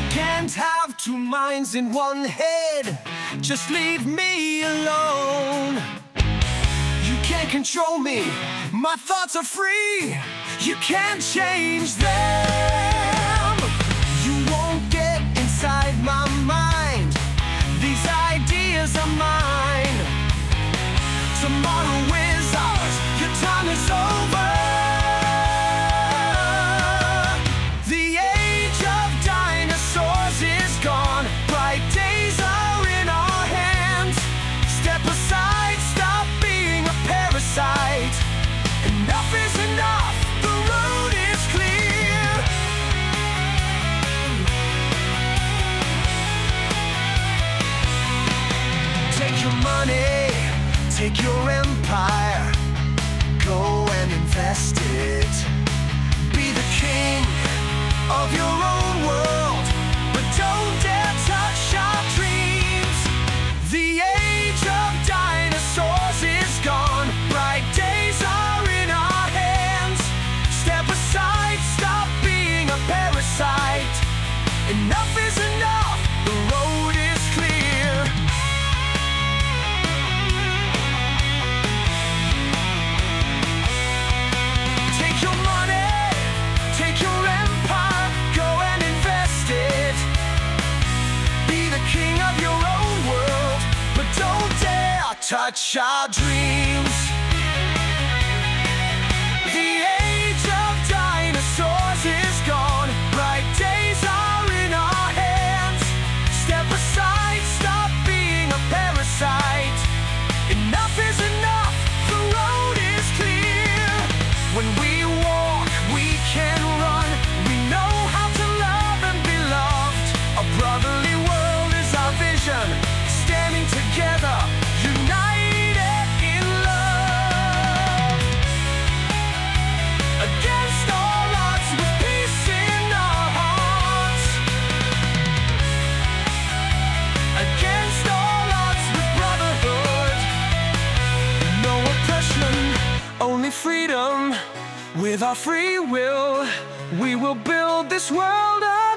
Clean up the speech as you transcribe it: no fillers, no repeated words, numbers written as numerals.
Can't have two minds in one head. Just leave me alone. You can't control me. My thoughts are free. You can't change them. You won't get inside my mind. These ideas are mine. Tomorrow is ours. Your time is over. Enough is enough, the road is clear. Take your money, take your empire, go and invest it. Be the king of your own world, but don't dare touch our dreams. The age of dinosaurs is gone. Bright days are in our hands. Step aside, stop being a parasite. Enough is enough, the road is clear. Take your money, take your empire, go and invest it. Be the king of your own world, but don't dare touch our dreams. The age of dinosaurs is gone. Bright days are in our hands. Step aside, stop being a parasite. Enough is enough, the road is clear. When we walk, we can run. We know how to love and be loved. A brotherly world is our vision. Standing together, united in love. Against all odds, with peace in our hearts. Against all odds, with brotherhood. No oppression, only freedom. With our free will, we will build this world up.